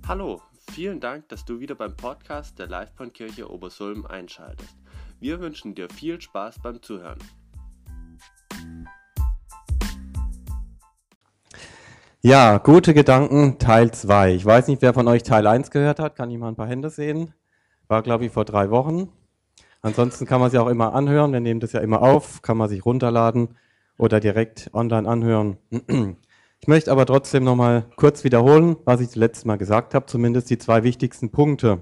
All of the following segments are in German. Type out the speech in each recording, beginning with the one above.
Hallo, vielen Dank, dass du wieder beim Podcast der Livebahnkirche Obersulm einschaltest. Wir wünschen dir viel Spaß beim Zuhören. Ja, gute Gedanken, Teil 2. Ich weiß nicht, wer von euch Teil 1 gehört hat. Kann ich mal ein paar Hände sehen? War, glaube ich, vor 3 Wochen. Ansonsten kann man sich auch immer anhören. Wir nehmen das ja immer auf, kann man sich runterladen oder direkt online anhören. Ich möchte aber trotzdem nochmal kurz wiederholen, was ich das letzte Mal gesagt habe, zumindest die 2 wichtigsten Punkte.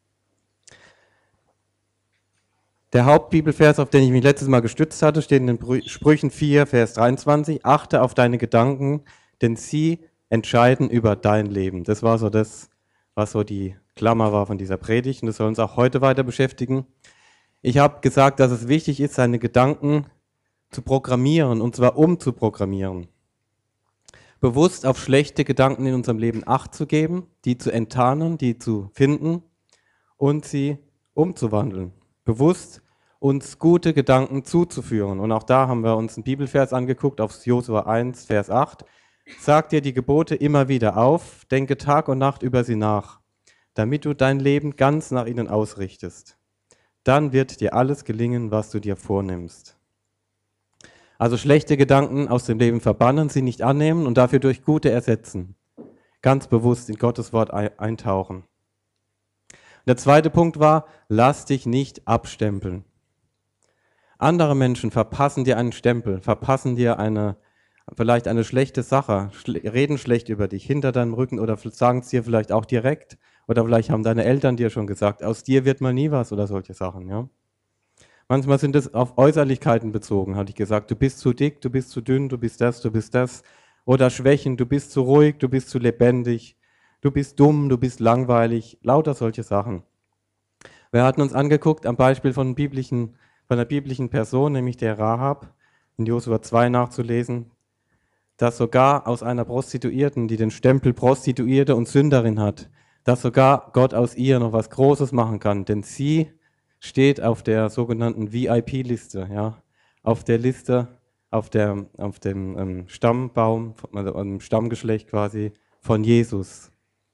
Der Hauptbibelvers, auf den ich mich letztes Mal gestützt hatte, steht in den Sprüchen 4, Vers 23. Achte auf deine Gedanken, denn sie entscheiden über dein Leben. Das war so das, was so die Klammer war von dieser Predigt, und das soll uns auch heute weiter beschäftigen. Ich habe gesagt, dass es wichtig ist, seine Gedanken zu programmieren, und zwar umzuprogrammieren. Bewusst auf schlechte Gedanken in unserem Leben Acht zu geben, die zu enttarnen, die zu finden und sie umzuwandeln. Bewusst uns gute Gedanken zuzuführen. Und auch da haben wir uns einen Bibelvers angeguckt, auf Josua 1, Vers 8. Sag dir die Gebote immer wieder auf, denke Tag und Nacht über sie nach, damit du dein Leben ganz nach ihnen ausrichtest. Dann wird dir alles gelingen, was du dir vornimmst. Also schlechte Gedanken aus dem Leben verbannen, sie nicht annehmen und dafür durch gute ersetzen. Ganz bewusst in Gottes Wort eintauchen. Der zweite Punkt war, lass dich nicht abstempeln. Andere Menschen verpassen dir einen Stempel, verpassen dir vielleicht eine schlechte Sache, reden schlecht über dich hinter deinem Rücken oder sagen es dir vielleicht auch direkt oder vielleicht haben deine Eltern dir schon gesagt, aus dir wird mal nie was oder solche Sachen. Ja? Manchmal sind es auf Äußerlichkeiten bezogen, hatte ich gesagt, du bist zu dick, du bist zu dünn, du bist das. Oder Schwächen, du bist zu ruhig, du bist zu lebendig, du bist dumm, du bist langweilig, lauter solche Sachen. Wir hatten uns angeguckt am Beispiel von einer biblischen Person, nämlich der Rahab, in Josua 2 nachzulesen, dass sogar aus einer Prostituierten, die den Stempel Prostituierte und Sünderin hat, dass sogar Gott aus ihr noch was Großes machen kann, denn sie steht auf der sogenannten VIP-Liste, ja, auf der Liste, auf dem Stammbaum, also im Stammgeschlecht quasi von Jesus.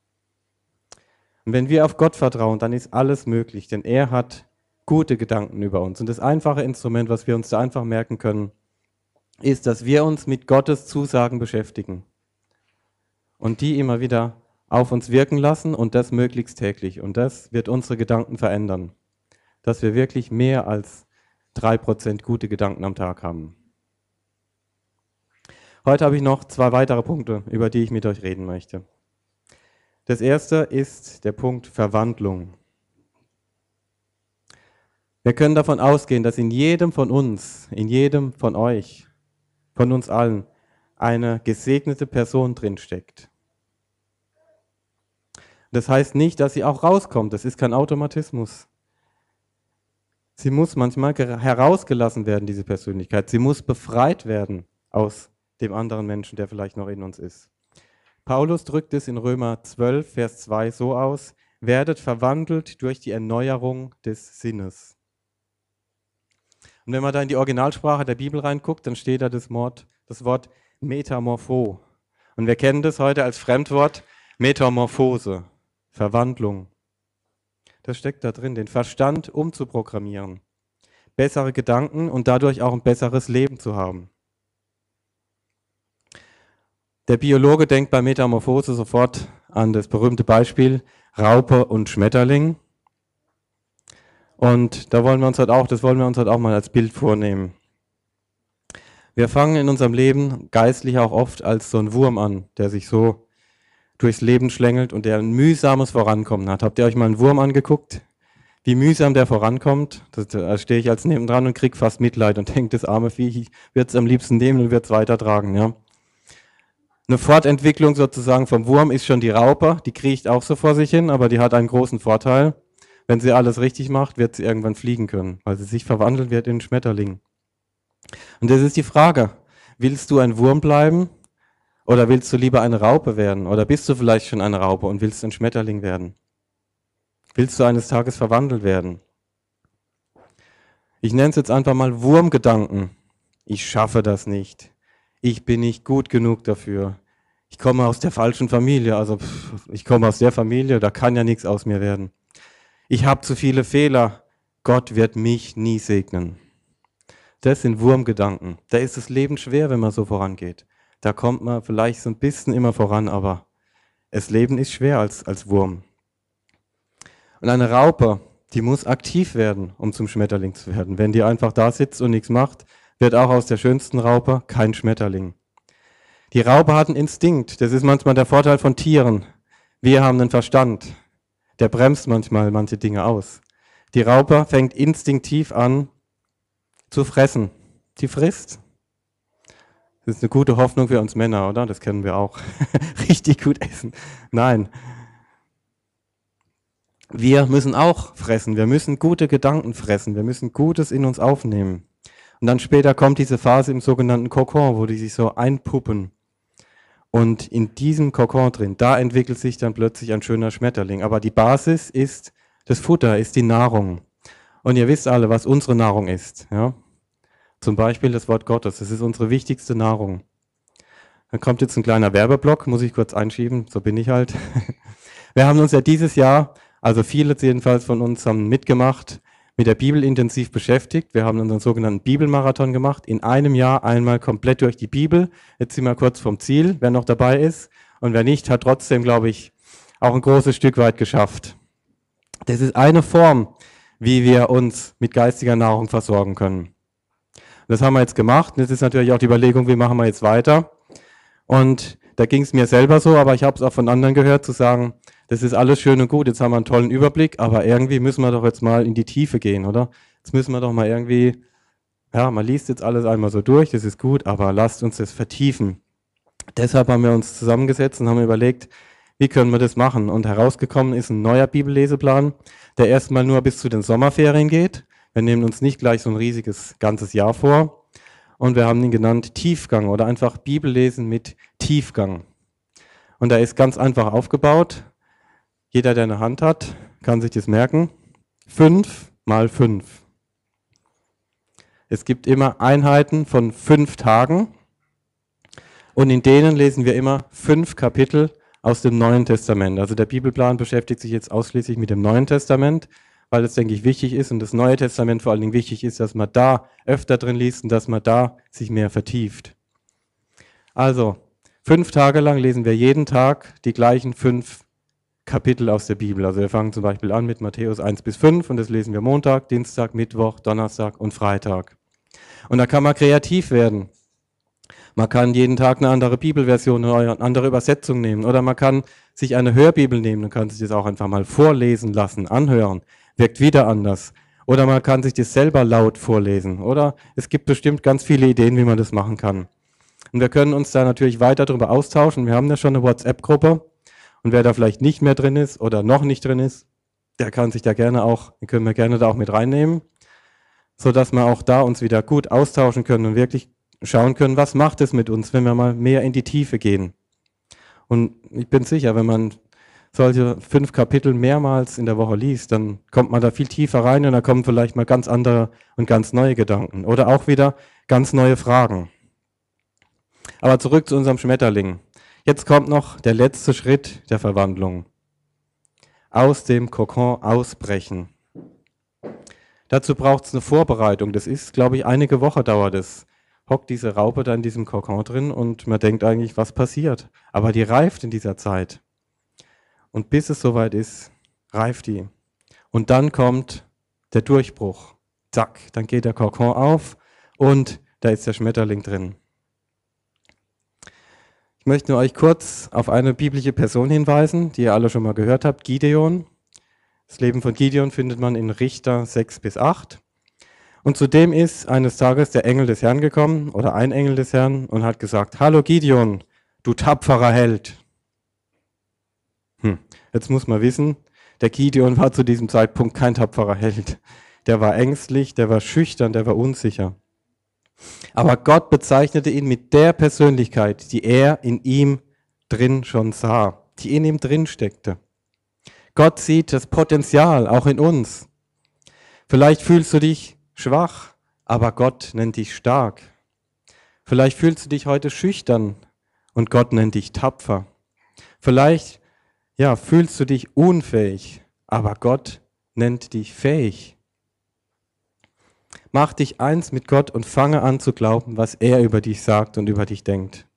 Und wenn wir auf Gott vertrauen, dann ist alles möglich, denn er hat gute Gedanken über uns. Und das einfache Instrument, was wir uns da einfach merken können, ist, dass wir uns mit Gottes Zusagen beschäftigen und die immer wieder auf uns wirken lassen und das möglichst täglich. Und das wird unsere Gedanken verändern, dass wir wirklich mehr als 3% gute Gedanken am Tag haben. Heute habe ich noch 2 weitere Punkte, über die ich mit euch reden möchte. Das erste ist der Punkt Verwandlung. Wir können davon ausgehen, dass in jedem von uns, in jedem von euch, von uns allen, eine gesegnete Person drinsteckt. Das heißt nicht, dass sie auch rauskommt, das ist kein Automatismus. Sie muss manchmal herausgelassen werden, diese Persönlichkeit. Sie muss befreit werden aus dem anderen Menschen, der vielleicht noch in uns ist. Paulus drückt es in Römer 12, Vers 2 so aus: Werdet verwandelt durch die Erneuerung des Sinnes. Und wenn man da in die Originalsprache der Bibel reinguckt, dann steht da das Wort Metamorpho. Und wir kennen das heute als Fremdwort Metamorphose, Verwandlung. Das steckt da drin, den Verstand umzuprogrammieren, bessere Gedanken und dadurch auch ein besseres Leben zu haben. Der Biologe denkt bei Metamorphose sofort an das berühmte Beispiel Raupe und Schmetterling. Und das wollen wir uns heute auch mal als Bild vornehmen. Wir fangen in unserem Leben geistlich auch oft als so ein Wurm an, der sich so durchs Leben schlängelt und der ein mühsames Vorankommen hat. Habt ihr euch mal einen Wurm angeguckt? Wie mühsam der vorankommt? Da stehe ich als nebendran und kriege fast Mitleid und denke, das arme Vieh, ich würde es am liebsten nehmen und würde es weitertragen. Ja? Eine Fortentwicklung sozusagen vom Wurm ist schon die Raupe, die kriecht auch so vor sich hin, aber die hat einen großen Vorteil. Wenn sie alles richtig macht, wird sie irgendwann fliegen können, weil sie sich verwandeln wird in einen Schmetterling. Und das ist die Frage, willst du ein Wurm bleiben oder willst du lieber eine Raupe werden? Oder bist du vielleicht schon eine Raupe und willst ein Schmetterling werden? Willst du eines Tages verwandelt werden? Ich nenne es jetzt einfach mal Wurmgedanken. Ich schaffe das nicht. Ich bin nicht gut genug dafür. ich komme aus der falschen Familie, also ich komme aus der Familie, da kann ja nichts aus mir werden. Ich habe zu viele Fehler, Gott wird mich nie segnen. Das sind Wurmgedanken. Da ist das Leben schwer, wenn man so vorangeht. Da kommt man vielleicht so ein bisschen immer voran, aber das Leben ist schwer als Wurm. Und eine Raupe, die muss aktiv werden, um zum Schmetterling zu werden. Wenn die einfach da sitzt und nichts macht, wird auch aus der schönsten Raupe kein Schmetterling. Die Raupe hat einen Instinkt. Das ist manchmal der Vorteil von Tieren. Wir haben einen Verstand. Der bremst manchmal manche Dinge aus. Die Raupe fängt instinktiv an zu fressen. Sie frisst. Das ist eine gute Hoffnung für uns Männer, oder? Das kennen wir auch. Richtig gut essen. Nein. Wir müssen auch fressen. Wir müssen gute Gedanken fressen. Wir müssen Gutes in uns aufnehmen. Und dann später kommt diese Phase im sogenannten Kokon, wo die sich so einpuppen. Und in diesem Kokon drin, da entwickelt sich dann plötzlich ein schöner Schmetterling. Aber die Basis ist das Futter, ist die Nahrung. Und ihr wisst alle, was unsere Nahrung ist. Ja? Zum Beispiel das Wort Gottes, das ist unsere wichtigste Nahrung. Dann kommt jetzt ein kleiner Werbeblock, muss ich kurz einschieben, so bin ich halt. Wir haben uns ja dieses Jahr, also viele jedenfalls von uns haben mitgemacht, mit der Bibel intensiv beschäftigt. Wir haben unseren sogenannten Bibelmarathon gemacht. In einem Jahr einmal komplett durch die Bibel. Jetzt sind wir kurz vom Ziel, wer noch dabei ist. Und wer nicht, hat trotzdem, glaube ich, auch ein großes Stück weit geschafft. Das ist eine Form, wie wir uns mit geistiger Nahrung versorgen können. Das haben wir jetzt gemacht. Und jetzt ist natürlich auch die Überlegung, wie machen wir jetzt weiter. Und da ging es mir selber so, aber ich habe es auch von anderen gehört, zu sagen, das ist alles schön und gut, jetzt haben wir einen tollen Überblick, aber irgendwie müssen wir doch jetzt mal in die Tiefe gehen, oder? Jetzt müssen wir doch mal irgendwie, ja, man liest jetzt alles einmal so durch, das ist gut, aber lasst uns das vertiefen. Deshalb haben wir uns zusammengesetzt und haben überlegt, wie können wir das machen? Und herausgekommen ist ein neuer Bibelleseplan, der erstmal nur bis zu den Sommerferien geht. Wir nehmen uns nicht gleich so ein riesiges ganzes Jahr vor. Und wir haben ihn genannt Tiefgang oder einfach Bibellesen mit Tiefgang. Und er ist ganz einfach aufgebaut. Jeder, der eine Hand hat, kann sich das merken. 5 mal 5. Es gibt immer Einheiten von 5 Tagen. Und in denen lesen wir immer 5 Kapitel aus dem Neuen Testament. Also der Bibelplan beschäftigt sich jetzt ausschließlich mit dem Neuen Testament, weil es, denke ich, wichtig ist und das Neue Testament vor allen Dingen wichtig ist, dass man da öfter drin liest und dass man da sich mehr vertieft. Also, 5 Tage lang lesen wir jeden Tag die gleichen 5 Kapitel aus der Bibel. Also wir fangen zum Beispiel an mit Matthäus 1 bis 5 und das lesen wir Montag, Dienstag, Mittwoch, Donnerstag und Freitag. Und da kann man kreativ werden. Man kann jeden Tag eine andere Bibelversion oder eine andere Übersetzung nehmen. Oder man kann sich eine Hörbibel nehmen und kann sich das auch einfach mal vorlesen lassen, anhören. Wirkt wieder anders. Oder man kann sich das selber laut vorlesen. Oder es gibt bestimmt ganz viele Ideen, wie man das machen kann. Und wir können uns da natürlich weiter darüber austauschen. Wir haben ja schon eine WhatsApp-Gruppe. Und wer da vielleicht nicht mehr drin ist oder noch nicht drin ist, der kann sich da gerne auch, den können wir gerne da auch mit reinnehmen, sodass wir auch da uns wieder gut austauschen können und wirklich schauen können, was macht es mit uns, wenn wir mal mehr in die Tiefe gehen. Und ich bin sicher, wenn man solche 5 Kapitel mehrmals in der Woche liest, dann kommt man da viel tiefer rein und da kommen vielleicht mal ganz andere und ganz neue Gedanken oder auch wieder ganz neue Fragen. Aber zurück zu unserem Schmetterling. Jetzt kommt noch der letzte Schritt der Verwandlung. Aus dem Kokon ausbrechen. Dazu braucht es eine Vorbereitung. Das ist, glaube ich, einige Wochen dauert es. Hockt diese Raupe da in diesem Kokon drin und man denkt eigentlich, was passiert? Aber die reift in dieser Zeit. Und bis es soweit ist, reift die. Und dann kommt der Durchbruch. Zack, dann geht der Kokon auf und da ist der Schmetterling drin. Ich möchte euch kurz auf eine biblische Person hinweisen, die ihr alle schon mal gehört habt, Gideon. Das Leben von Gideon findet man in Richter 6 bis 8. Und zudem ist eines Tages der Engel des Herrn gekommen, oder ein Engel des Herrn, und hat gesagt, hallo Gideon, du tapferer Held. Jetzt muss man wissen, der Gideon war zu diesem Zeitpunkt kein tapferer Held. Der war ängstlich, der war schüchtern, der war unsicher. Aber Gott bezeichnete ihn mit der Persönlichkeit, die er in ihm drin schon sah, die in ihm drin steckte. Gott sieht das Potenzial auch in uns. Vielleicht fühlst du dich schwach, aber Gott nennt dich stark. Vielleicht fühlst du dich heute schüchtern und Gott nennt dich tapfer. Vielleicht, ja, fühlst du dich unfähig, aber Gott nennt dich fähig. Mach dich eins mit Gott und fange an zu glauben, was er über dich sagt und über dich denkt.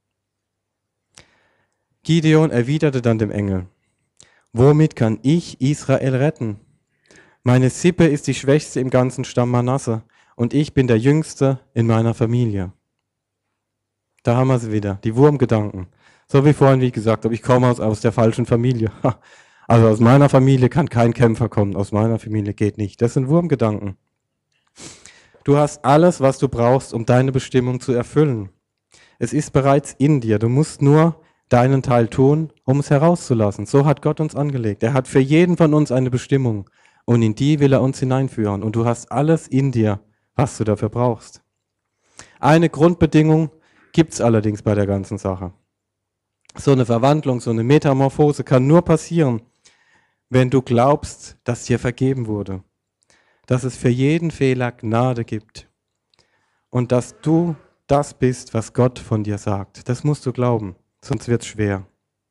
Gideon erwiderte dann dem Engel: Womit kann ich Israel retten? Meine Sippe ist die schwächste im ganzen Stamm Manasse und ich bin der Jüngste in meiner Familie. Da haben wir sie wieder, die Wurmgedanken. So wie vorhin, wie ich gesagt habe, ich komme aus der falschen Familie. Also aus meiner Familie kann kein Kämpfer kommen, aus meiner Familie geht nicht. Das sind Wurmgedanken. Du hast alles, was du brauchst, um deine Bestimmung zu erfüllen. Es ist bereits in dir. Du musst nur deinen Teil tun, um es herauszulassen. So hat Gott uns angelegt. Er hat für jeden von uns eine Bestimmung und in die will er uns hineinführen. Und du hast alles in dir, was du dafür brauchst. Eine Grundbedingung gibt es allerdings bei der ganzen Sache. So eine Verwandlung, so eine Metamorphose kann nur passieren, wenn du glaubst, dass dir vergeben wurde. Dass es für jeden Fehler Gnade gibt. Und dass du das bist, was Gott von dir sagt. Das musst du glauben, sonst wird es schwer.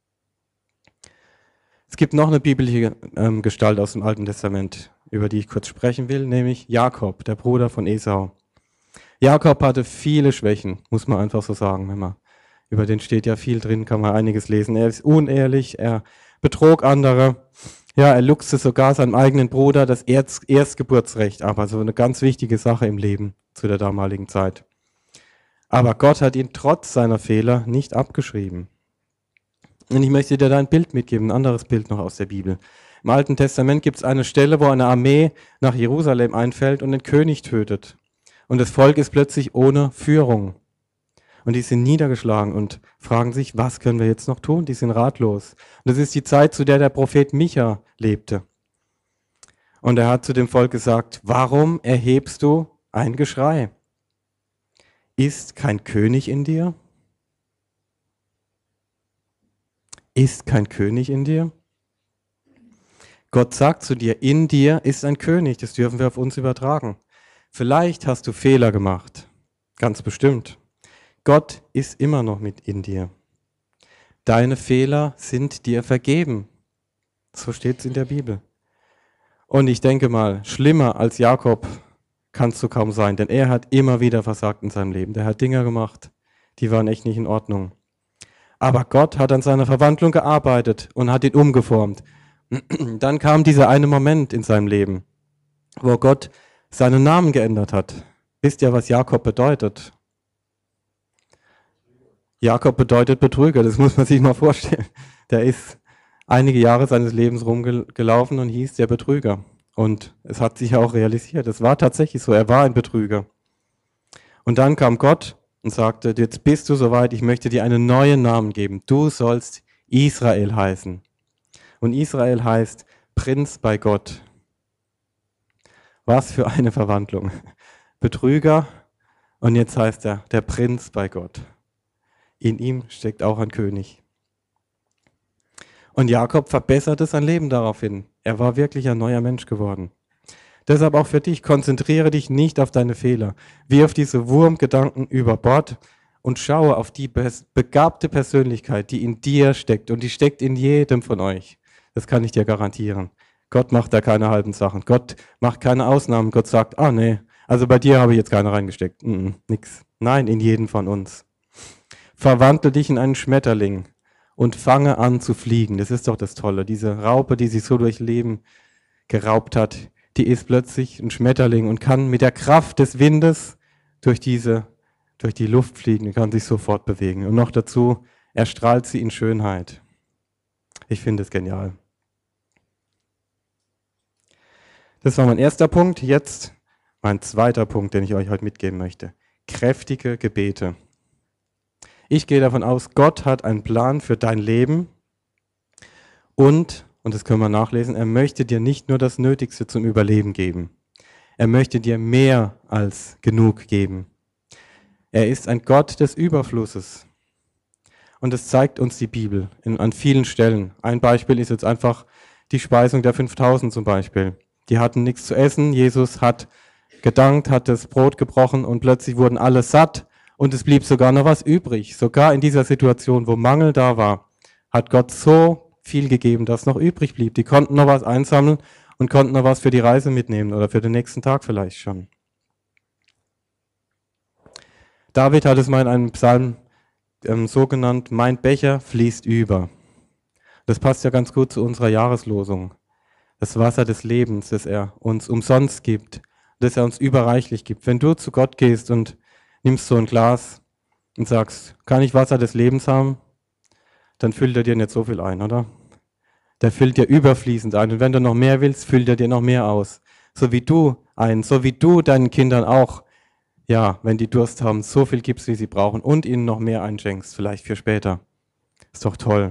Es gibt noch eine biblische Gestalt aus dem Alten Testament, über die ich kurz sprechen will, nämlich Jakob, der Bruder von Esau. Jakob hatte viele Schwächen, muss man einfach so sagen. Über den steht ja viel drin, kann man einiges lesen. Er ist unehrlich, er betrog andere. Ja, er luchste sogar seinem eigenen Bruder das Erstgeburtsrecht ab, also eine ganz wichtige Sache im Leben zu der damaligen Zeit. Aber Gott hat ihn trotz seiner Fehler nicht abgeschrieben. Und ich möchte dir da ein Bild mitgeben, ein anderes Bild noch aus der Bibel. Im Alten Testament gibt es eine Stelle, wo eine Armee nach Jerusalem einfällt und den König tötet. Und das Volk ist plötzlich ohne Führung. Und die sind niedergeschlagen und fragen sich, was können wir jetzt noch tun? Die sind ratlos. Und das ist die Zeit, zu der der Prophet Micha lebte. Und er hat zu dem Volk gesagt: Warum erhebst du ein Geschrei? Ist kein König in dir? Ist kein König in dir? Gott sagt zu dir, in dir ist ein König. Das dürfen wir auf uns übertragen. Vielleicht hast du Fehler gemacht. Ganz bestimmt. Gott ist immer noch mit in dir. Deine Fehler sind dir vergeben. So steht es in der Bibel. Und ich denke mal, schlimmer als Jakob kannst du kaum sein, denn er hat immer wieder versagt in seinem Leben. Der hat Dinge gemacht, die waren echt nicht in Ordnung. Aber Gott hat an seiner Verwandlung gearbeitet und hat ihn umgeformt. Dann kam dieser eine Moment in seinem Leben, wo Gott seinen Namen geändert hat. Wisst ihr, was Jakob bedeutet? Jakob bedeutet Betrüger, das muss man sich mal vorstellen. Der ist einige Jahre seines Lebens rumgelaufen und hieß der Betrüger. Und es hat sich auch realisiert, es war tatsächlich so, er war ein Betrüger. Und dann kam Gott und sagte, jetzt bist du soweit, ich möchte dir einen neuen Namen geben. Du sollst Israel heißen. Und Israel heißt Prinz bei Gott. Was für eine Verwandlung. Betrüger und jetzt heißt er der Prinz bei Gott. In ihm steckt auch ein König. Und Jakob verbesserte sein Leben daraufhin. Er war wirklich ein neuer Mensch geworden. Deshalb auch für dich, konzentriere dich nicht auf deine Fehler. Wirf diese Wurmgedanken über Bord und schaue auf die begabte Persönlichkeit, die in dir steckt. Und die steckt in jedem von euch. Das kann ich dir garantieren. Gott macht da keine halben Sachen. Gott macht keine Ausnahmen. Gott sagt, nee, also bei dir habe ich jetzt keine reingesteckt. Nix. Nein, in jeden von uns. Verwandle dich in einen Schmetterling und fange an zu fliegen. Das ist doch das Tolle. Diese Raupe, die sich so durch Leben geraubt hat, die ist plötzlich ein Schmetterling und kann mit der Kraft des Windes durch die Luft fliegen, kann sich sofort bewegen. Und noch dazu erstrahlt sie in Schönheit. Ich finde es genial. Das war mein erster Punkt. Jetzt mein zweiter Punkt, den ich euch heute mitgeben möchte. Kräftige Gebete. Ich gehe davon aus, Gott hat einen Plan für dein Leben und das können wir nachlesen, er möchte dir nicht nur das Nötigste zum Überleben geben. Er möchte dir mehr als genug geben. Er ist ein Gott des Überflusses. Und das zeigt uns die Bibel an vielen Stellen. Ein Beispiel ist jetzt einfach die Speisung der 5000 zum Beispiel. Die hatten nichts zu essen. Jesus hat gedankt, hat das Brot gebrochen und plötzlich wurden alle satt Und es blieb sogar noch was übrig. Sogar in dieser Situation, wo Mangel da war, hat Gott so viel gegeben, dass noch übrig blieb. Die konnten noch was einsammeln und konnten noch was für die Reise mitnehmen oder für den nächsten Tag vielleicht schon. David hat es mal in einem Psalm so genannt, mein Becher fließt über. Das passt ja ganz gut zu unserer Jahreslosung. Das Wasser des Lebens, das er uns umsonst gibt, das er uns überreichlich gibt. Wenn du zu Gott gehst und nimmst so ein Glas und sagst, kann ich Wasser des Lebens haben? Dann füllt er dir nicht so viel ein, oder? Der füllt dir überfließend ein. Und wenn du noch mehr willst, füllt er dir noch mehr aus. So wie du deinen Kindern auch, ja, wenn die Durst haben, so viel gibst, wie sie brauchen und ihnen noch mehr einschenkst, vielleicht für später. Ist doch toll.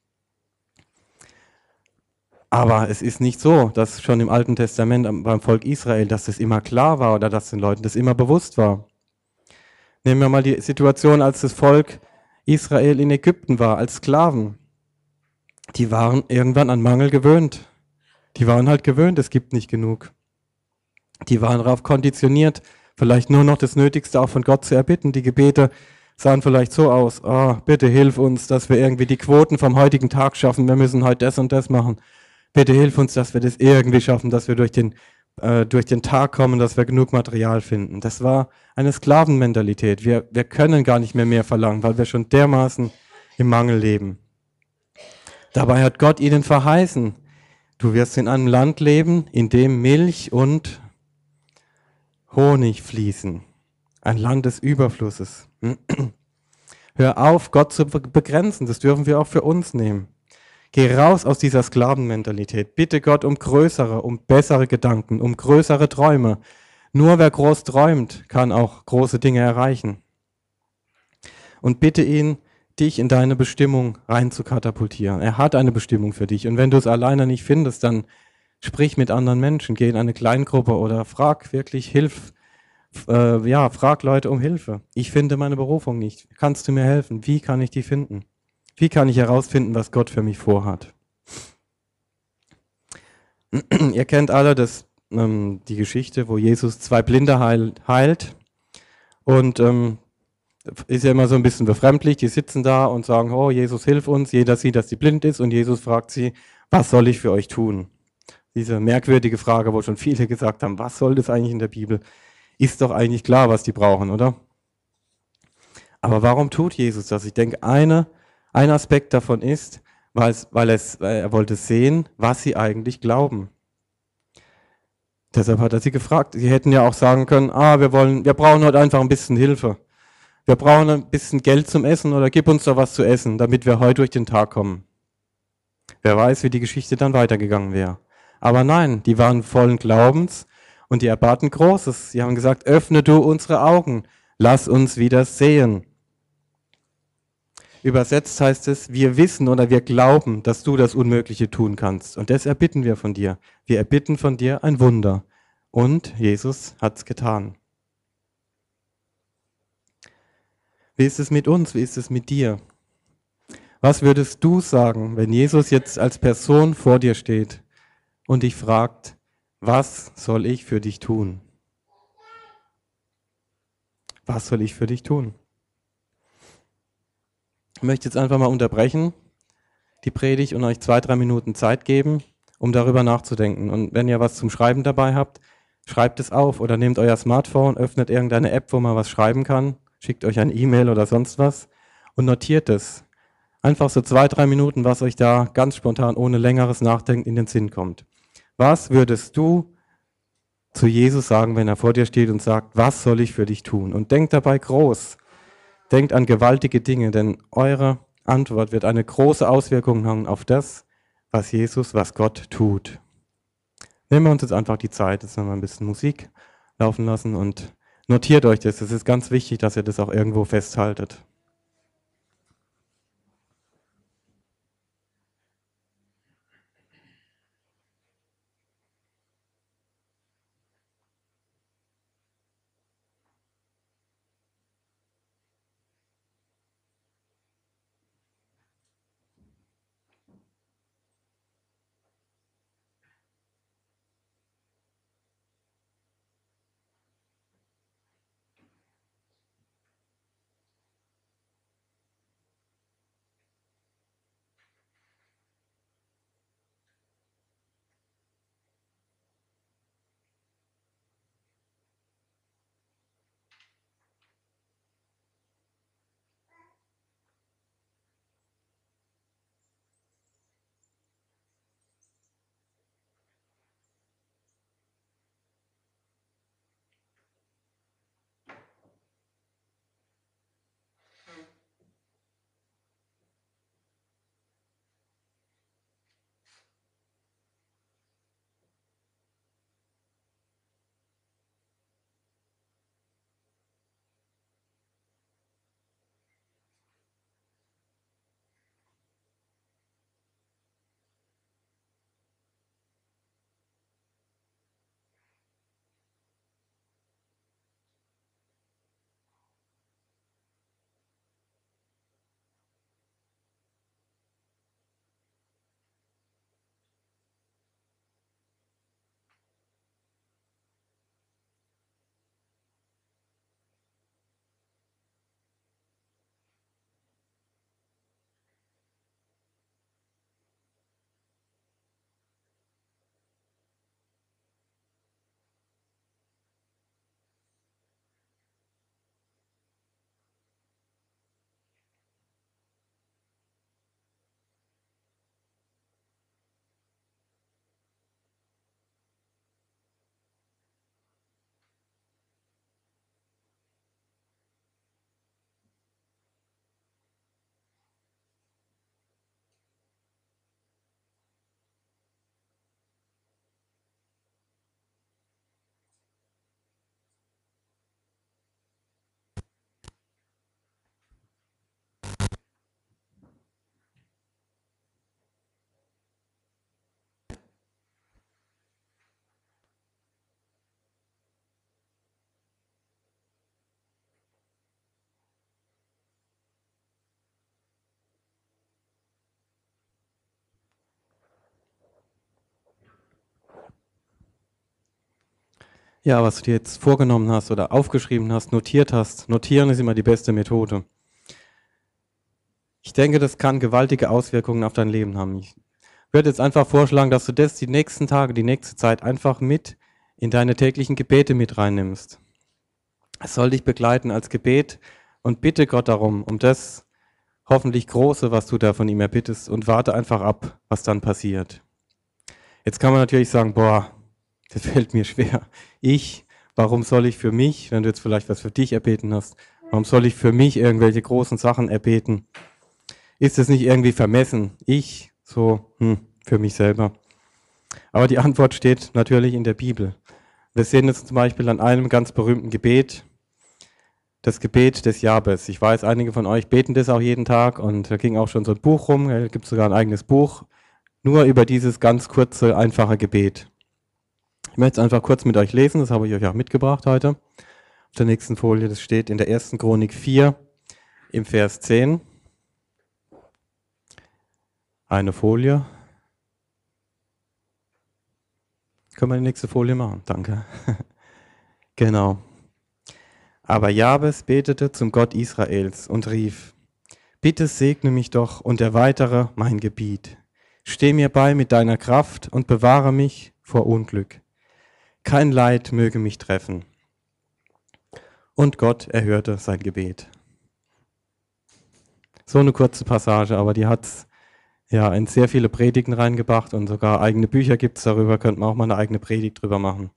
Aber es ist nicht so, dass schon im Alten Testament beim Volk Israel, dass das immer klar war oder dass den Leuten das immer bewusst war. Nehmen wir mal die Situation, als das Volk Israel in Ägypten war, als Sklaven. Die waren irgendwann an Mangel gewöhnt. Die waren halt gewöhnt, es gibt nicht genug. Die waren darauf konditioniert, vielleicht nur noch das Nötigste auch von Gott zu erbitten. Die Gebete sahen vielleicht so aus, oh, bitte hilf uns, dass wir irgendwie die Quoten vom heutigen Tag schaffen, wir müssen heute das und das machen. Bitte hilf uns, dass wir das irgendwie schaffen, dass wir durch den Tag kommen, dass wir genug Material finden. Das war eine Sklavenmentalität. Wir können gar nicht mehr verlangen, weil wir schon dermaßen im Mangel leben. Dabei hat Gott ihnen verheißen, du wirst in einem Land leben, in dem Milch und Honig fließen. Ein Land des Überflusses. Hör auf, Gott zu begrenzen. Das dürfen wir auch für uns nehmen. Geh raus aus dieser Sklavenmentalität. Bitte Gott um größere, um bessere Gedanken, um größere Träume. Nur wer groß träumt, kann auch große Dinge erreichen. Und bitte ihn, dich in deine Bestimmung rein zu katapultieren. Er hat eine Bestimmung für dich. Und wenn du es alleine nicht findest, dann sprich mit anderen Menschen, geh in eine Kleingruppe oder frag wirklich frag Leute um Hilfe. Ich finde meine Berufung nicht. Kannst du mir helfen? Wie kann ich die finden? Wie kann ich herausfinden, was Gott für mich vorhat? Ihr kennt alle die Geschichte, wo Jesus 2 Blinde heilt. Und ist ja immer so ein bisschen befremdlich. Die sitzen da und sagen, oh, Jesus, hilf uns. Jeder sieht, dass sie blind ist. Und Jesus fragt sie, was soll ich für euch tun? Diese merkwürdige Frage, wo schon viele gesagt haben, was soll das eigentlich in der Bibel? Ist doch eigentlich klar, was die brauchen, oder? Aber warum tut Jesus das? Ich denke, ein Aspekt davon ist, weil er wollte sehen, was sie eigentlich glauben. Deshalb hat er sie gefragt. Sie hätten ja auch sagen können, wir brauchen heute einfach ein bisschen Hilfe. Wir brauchen ein bisschen Geld zum Essen oder gib uns doch was zu essen, damit wir heute durch den Tag kommen. Wer weiß, wie die Geschichte dann weitergegangen wäre. Aber nein, die waren vollen Glaubens und die erbaten Großes. Sie haben gesagt, öffne du unsere Augen, lass uns wieder sehen. Übersetzt heißt es, wir wissen oder wir glauben, dass du das Unmögliche tun kannst. Und das erbitten wir von dir. Wir erbitten von dir ein Wunder. Und Jesus hat es getan. Wie ist es mit uns? Wie ist es mit dir? Was würdest du sagen, wenn Jesus jetzt als Person vor dir steht und dich fragt, was soll ich für dich tun? Was soll ich für dich tun? Ich möchte jetzt einfach mal unterbrechen, die Predigt, und euch 2, 3 Minuten Zeit geben, um darüber nachzudenken. Und wenn ihr was zum Schreiben dabei habt, schreibt es auf oder nehmt euer Smartphone, öffnet irgendeine App, wo man was schreiben kann, schickt euch ein E-Mail oder sonst was und notiert es. Einfach so 2, 3 Minuten, was euch da ganz spontan ohne längeres Nachdenken in den Sinn kommt. Was würdest du zu Jesus sagen, wenn er vor dir steht und sagt, was soll ich für dich tun? Und denkt dabei groß. Denkt an gewaltige Dinge, denn eure Antwort wird eine große Auswirkung haben auf das, was Gott tut. Nehmen wir uns jetzt einfach die Zeit, jetzt noch mal ein bisschen Musik laufen lassen und notiert euch das. Es ist ganz wichtig, dass ihr das auch irgendwo festhaltet. ja, was du dir jetzt vorgenommen hast oder aufgeschrieben hast, notiert hast. Notieren ist immer die beste Methode. Ich denke, das kann gewaltige Auswirkungen auf dein Leben haben. Ich würde jetzt einfach vorschlagen, dass du das die nächsten Tage, die nächste Zeit einfach mit in deine täglichen Gebete mit reinnimmst. Es soll dich begleiten als Gebet und bitte Gott darum, um das hoffentlich Große, was du da von ihm erbittest, und warte einfach ab, was dann passiert. Jetzt kann man natürlich sagen, boah, das fällt mir schwer. Warum soll ich für mich, wenn du jetzt vielleicht was für dich erbeten hast, warum soll ich für mich irgendwelche großen Sachen erbeten? Ist es nicht irgendwie vermessen? Für mich selber. Aber die Antwort steht natürlich in der Bibel. Wir sehen es zum Beispiel an einem ganz berühmten Gebet, das Gebet des Jabes. Ich weiß, einige von euch beten das auch jeden Tag und da ging auch schon so ein Buch rum, da gibt es sogar ein eigenes Buch, nur über dieses ganz kurze, einfache Gebet. Ich möchte es einfach kurz mit euch lesen, das habe ich euch auch mitgebracht heute. Auf der nächsten Folie, das steht in der 1. Chronik 4 im Vers 10. Eine Folie. Können wir die nächste Folie machen? Danke. Genau. Aber Jabes betete zum Gott Israels und rief: Bitte segne mich doch und erweitere mein Gebiet. Steh mir bei mit deiner Kraft und bewahre mich vor Unglück. Kein Leid möge mich treffen. Und Gott erhörte sein Gebet. So eine kurze Passage, aber die hat es in sehr viele Predigten reingebracht und sogar eigene Bücher gibt es darüber, könnte man auch mal eine eigene Predigt drüber machen.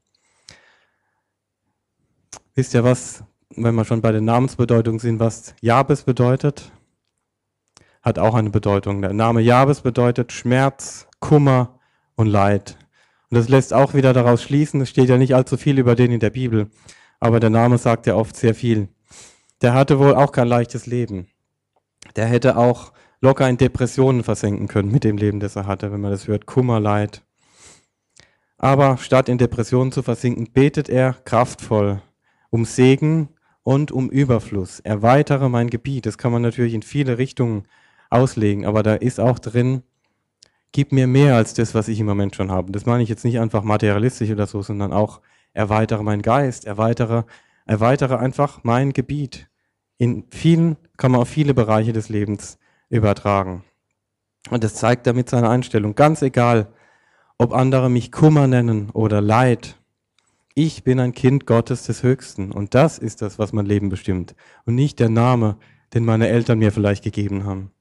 Wisst ihr was, wenn wir schon bei der Namensbedeutung sind, was Jabes bedeutet? Hat auch eine Bedeutung. Der Name Jabes bedeutet Schmerz, Kummer und Leid. Und das lässt auch wieder daraus schließen, es steht ja nicht allzu viel über den in der Bibel, aber der Name sagt ja oft sehr viel. Der hatte wohl auch kein leichtes Leben. Der hätte auch locker in Depressionen versenken können mit dem Leben, das er hatte, wenn man das hört, Kummer, Leid. Aber statt in Depressionen zu versinken, betet er kraftvoll um Segen und um Überfluss. Erweitere mein Gebiet. Das kann man natürlich in viele Richtungen auslegen, aber da ist auch drin, gib mir mehr als das, was ich im Moment schon habe. Das meine ich jetzt nicht einfach materialistisch oder so, sondern auch erweitere meinen Geist, erweitere einfach mein Gebiet. In vielen kann man auf viele Bereiche des Lebens übertragen. Und das zeigt damit seine Einstellung. Ganz egal, ob andere mich Kummer nennen oder Leid. Ich bin ein Kind Gottes des Höchsten. Und das ist das, was mein Leben bestimmt. Und nicht der Name, den meine Eltern mir vielleicht gegeben haben.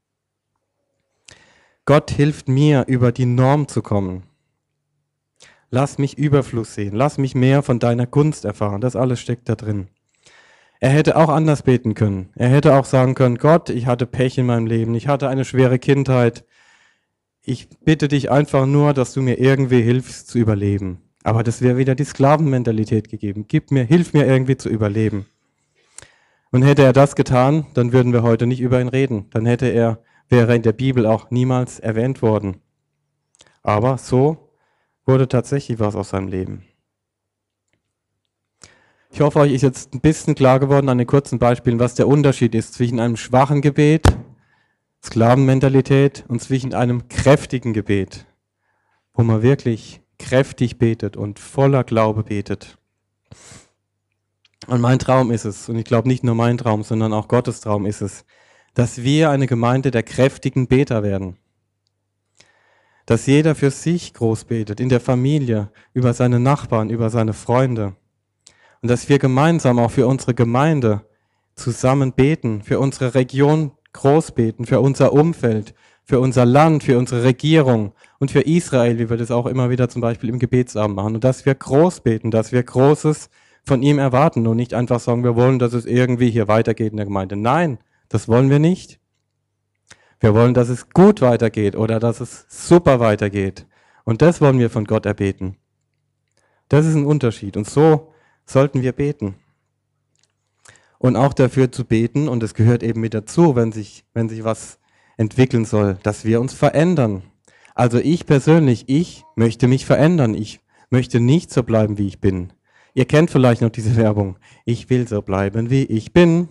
Gott hilft mir, über die Norm zu kommen. Lass mich Überfluss sehen. Lass mich mehr von deiner Gunst erfahren. Das alles steckt da drin. Er hätte auch anders beten können. Er hätte auch sagen können, Gott, ich hatte Pech in meinem Leben, ich hatte eine schwere Kindheit. Ich bitte dich einfach nur, dass du mir irgendwie hilfst zu überleben. Aber das wäre wieder die Sklavenmentalität gegeben. Hilf mir irgendwie zu überleben. Und hätte er das getan, dann würden wir heute nicht über ihn reden. Dann wäre er in der Bibel auch niemals erwähnt worden. Aber so wurde tatsächlich was aus seinem Leben. Ich hoffe, euch ist jetzt ein bisschen klar geworden an den kurzen Beispielen, was der Unterschied ist zwischen einem schwachen Gebet, Sklavenmentalität, und zwischen einem kräftigen Gebet, wo man wirklich kräftig betet und voller Glaube betet. Und mein Traum ist es, und ich glaube nicht nur mein Traum, sondern auch Gottes Traum ist es, dass wir eine Gemeinde der kräftigen Beter werden. Dass jeder für sich groß betet, in der Familie, über seine Nachbarn, über seine Freunde. Und dass wir gemeinsam auch für unsere Gemeinde zusammen beten, für unsere Region groß beten, für unser Umfeld, für unser Land, für unsere Regierung und für Israel, wie wir das auch immer wieder zum Beispiel im Gebetsabend machen. Und dass wir groß beten, dass wir Großes von ihm erwarten und nicht einfach sagen, wir wollen, dass es irgendwie hier weitergeht in der Gemeinde. Nein, das wollen wir nicht. Wir wollen, dass es gut weitergeht oder dass es super weitergeht. Und das wollen wir von Gott erbeten. Das ist ein Unterschied. Und so sollten wir beten. Und auch dafür zu beten, und es gehört eben mit dazu, wenn sich was entwickeln soll, dass wir uns verändern. Also ich persönlich, ich möchte mich verändern. Ich möchte nicht so bleiben, wie ich bin. Ihr kennt vielleicht noch diese Werbung. Ich will so bleiben, wie ich bin.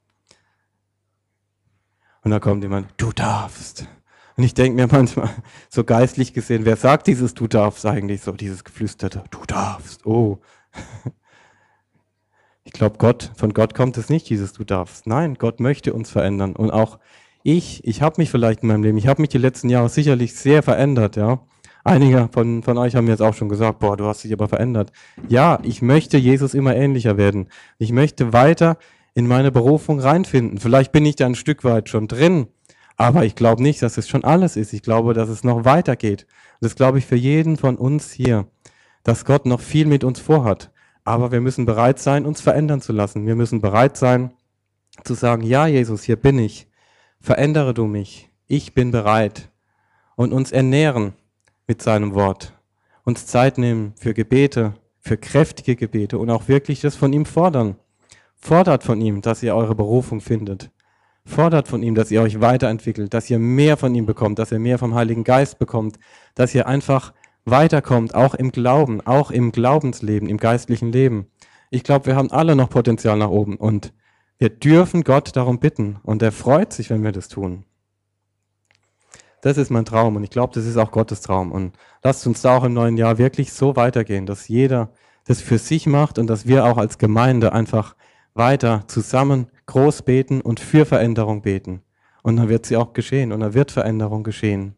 Und da kommt jemand, du darfst. Und ich denke mir manchmal, so geistlich gesehen, wer sagt dieses du darfst eigentlich so, dieses geflüsterte, du darfst, oh, Ich glaube, von Gott kommt es nicht, dieses du darfst. Nein, Gott möchte uns verändern. Und auch ich habe mich vielleicht in meinem Leben, ich habe mich die letzten Jahre sicherlich sehr verändert, ja. Einige von euch haben jetzt auch schon gesagt, boah, du hast dich aber verändert. Ja, ich möchte Jesus immer ähnlicher werden. Ich möchte weiter in meine Berufung reinfinden. Vielleicht bin ich da ein Stück weit schon drin, aber ich glaube nicht, dass es schon alles ist. Ich glaube, dass es noch weitergeht. Und das glaube ich für jeden von uns hier, dass Gott noch viel mit uns vorhat. Aber wir müssen bereit sein, uns verändern zu lassen. Wir müssen bereit sein, zu sagen, ja, Jesus, hier bin ich. Verändere du mich. Ich bin bereit. Und uns ernähren mit seinem Wort. Uns Zeit nehmen für Gebete, für kräftige Gebete und auch wirklich das von ihm fordern. Fordert von ihm, dass ihr eure Berufung findet. Fordert von ihm, dass ihr euch weiterentwickelt, dass ihr mehr von ihm bekommt, dass ihr mehr vom Heiligen Geist bekommt, dass ihr einfach weiterkommt, auch im Glauben, auch im Glaubensleben, im geistlichen Leben. Ich glaube, wir haben alle noch Potenzial nach oben und wir dürfen Gott darum bitten und er freut sich, wenn wir das tun. Das ist mein Traum und ich glaube, das ist auch Gottes Traum. Und lasst uns da auch im neuen Jahr wirklich so weitergehen, dass jeder das für sich macht und dass wir auch als Gemeinde einfach weiter zusammen groß beten und für Veränderung beten. Und dann wird sie auch geschehen und dann wird Veränderung geschehen.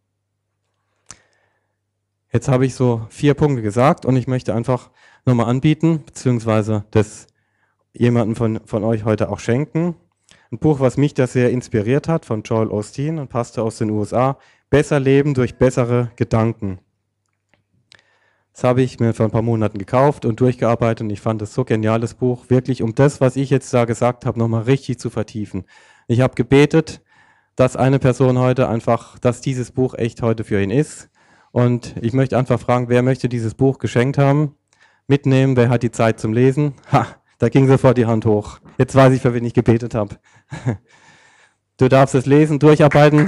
Jetzt habe ich so 4 Punkte gesagt und ich möchte einfach nochmal anbieten, beziehungsweise das jemanden von euch heute auch schenken. Ein Buch, was mich da sehr inspiriert hat, von Joel Osteen, ein Pastor aus den USA. Besser leben durch bessere Gedanken. Das habe ich mir vor ein paar Monaten gekauft und durchgearbeitet und ich fand das so geniales Buch, wirklich um das, was ich jetzt da gesagt habe, nochmal richtig zu vertiefen. Ich habe gebetet, dass eine Person heute einfach, dass dieses Buch echt heute für ihn ist. Und ich möchte einfach fragen, wer möchte dieses Buch geschenkt haben? Mitnehmen, wer hat die Zeit zum Lesen? Ha, da ging sofort die Hand hoch. Jetzt weiß ich, für wen ich gebetet habe. Du darfst es lesen, durcharbeiten.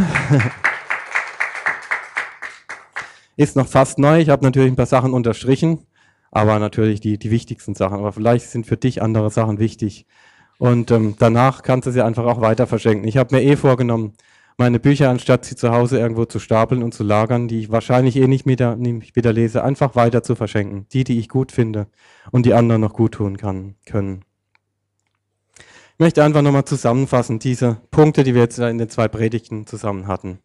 Ist noch fast neu. Ich habe natürlich ein paar Sachen unterstrichen, aber natürlich die wichtigsten Sachen. Aber vielleicht sind für dich andere Sachen wichtig. Und danach kannst du sie einfach auch weiter verschenken. Ich habe mir vorgenommen, meine Bücher, anstatt sie zu Hause irgendwo zu stapeln und zu lagern, die ich wahrscheinlich nicht wieder lese, einfach weiter zu verschenken. Die ich gut finde und die anderen noch gut tun können. Ich möchte einfach nochmal zusammenfassen, diese Punkte, die wir jetzt in den 2 Predigten zusammen hatten.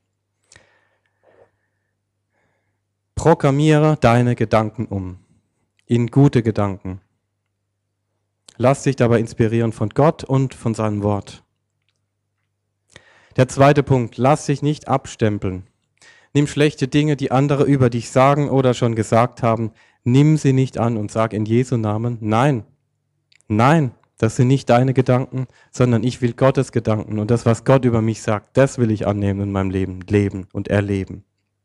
Programmiere deine Gedanken um in gute Gedanken. Lass dich dabei inspirieren von Gott und von seinem Wort. Der 2. Punkt, lass dich nicht abstempeln. Nimm schlechte Dinge, die andere über dich sagen oder schon gesagt haben, nimm sie nicht an und sag in Jesu Namen, nein, nein, das sind nicht deine Gedanken, sondern ich will Gottes Gedanken und das, was Gott über mich sagt, das will ich annehmen in meinem Leben, leben und erleben.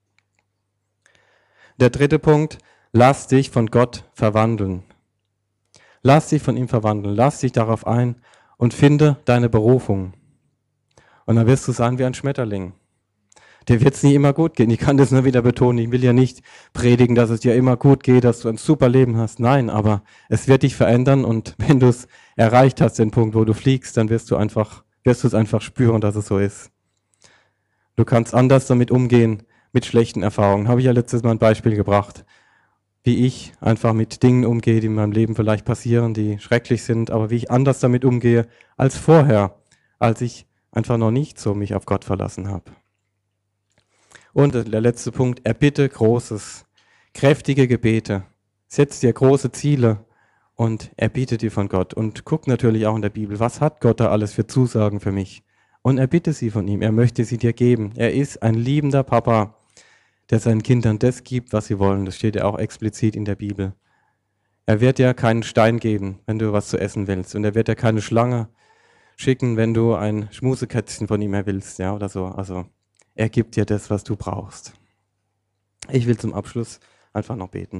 Der 3. Punkt, lass dich von Gott verwandeln. Lass dich von ihm verwandeln, lass dich darauf ein und finde deine Berufung. Und dann wirst du sein wie ein Schmetterling. Dir wird es nie immer gut gehen. Ich kann das nur wieder betonen. Ich will ja nicht predigen, dass es dir immer gut geht, dass du ein super Leben hast. Nein, aber es wird dich verändern und wenn du es erreicht hast, den Punkt, wo du fliegst, dann wirst du es einfach spüren, dass es so ist. Du kannst anders damit umgehen, mit schlechten Erfahrungen. Habe ich ja letztes Mal ein Beispiel gebracht, wie ich einfach mit Dingen umgehe, die in meinem Leben vielleicht passieren, die schrecklich sind, aber wie ich anders damit umgehe als vorher, als ich einfach noch nicht so mich auf Gott verlassen habe. Und der letzte Punkt, erbitte Großes, kräftige Gebete, setz dir große Ziele und erbitte die von Gott. Und guck natürlich auch in der Bibel, was hat Gott da alles für Zusagen für mich? Und erbitte sie von ihm, er möchte sie dir geben. Er ist ein liebender Papa, der seinen Kindern das gibt, was sie wollen. Das steht ja auch explizit in der Bibel. Er wird dir keinen Stein geben, wenn du was zu essen willst. Und er wird dir keine Schlange schicken, wenn du ein Schmusekätzchen von ihm willst, ja, oder so. Also er gibt dir das, was du brauchst. Ich will zum Abschluss einfach noch beten.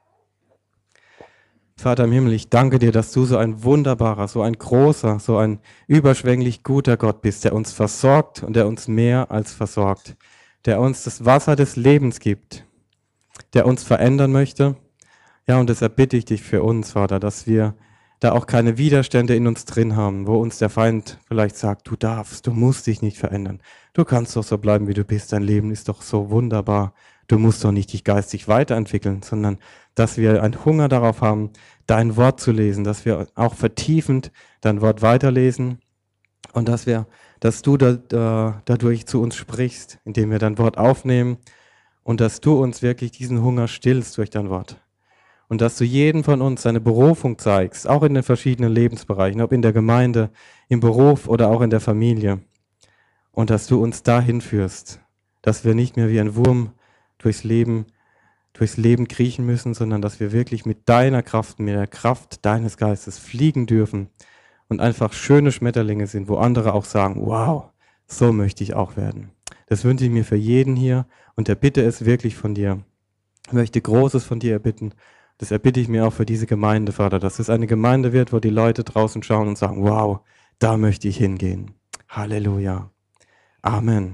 Vater im Himmel, ich danke dir, dass du so ein wunderbarer, so ein großer, so ein überschwänglich guter Gott bist, der uns versorgt und der uns mehr als versorgt, der uns das Wasser des Lebens gibt, der uns verändern möchte. Ja, und deshalb bitte ich dich für uns, Vater, dass wir da auch keine Widerstände in uns drin haben, wo uns der Feind vielleicht sagt, du darfst, du musst dich nicht verändern. Du kannst doch so bleiben, wie du bist. Dein Leben ist doch so wunderbar. Du musst doch nicht dich geistig weiterentwickeln, sondern dass wir einen Hunger darauf haben, dein Wort zu lesen, dass wir auch vertiefend dein Wort weiterlesen und dass du dadurch zu uns sprichst, indem wir dein Wort aufnehmen und dass du uns wirklich diesen Hunger stillst durch dein Wort. Und dass du jedem von uns seine Berufung zeigst, auch in den verschiedenen Lebensbereichen, ob in der Gemeinde, im Beruf oder auch in der Familie. Und dass du uns dahin führst, dass wir nicht mehr wie ein Wurm durchs Leben kriechen müssen, sondern dass wir wirklich mit deiner Kraft, mit der Kraft deines Geistes fliegen dürfen und einfach schöne Schmetterlinge sind, wo andere auch sagen, wow, so möchte ich auch werden. Das wünsche ich mir für jeden hier und erbitte es wirklich von dir. Ich möchte Großes von dir erbitten. Das erbitte ich mir auch für diese Gemeinde, Vater, dass es eine Gemeinde wird, wo die Leute draußen schauen und sagen, wow, da möchte ich hingehen. Halleluja. Amen.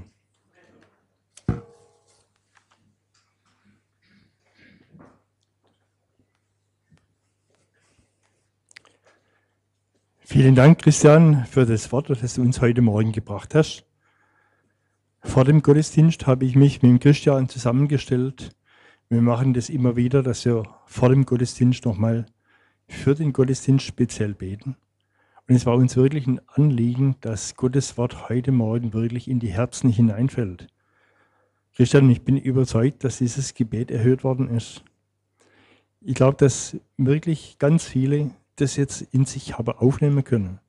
Vielen Dank, Christian, für das Wort, das du uns heute Morgen gebracht hast. Vor dem Gottesdienst habe ich mich mit dem Christian zusammengestellt. Wir machen das immer wieder, dass wir vor dem Gottesdienst nochmal für den Gottesdienst speziell beten. Und es war uns wirklich ein Anliegen, dass Gottes Wort heute Morgen wirklich in die Herzen hineinfällt. Christian, ich bin überzeugt, dass dieses Gebet erhört worden ist. Ich glaube, dass wirklich ganz viele das jetzt in sich haben aufnehmen können.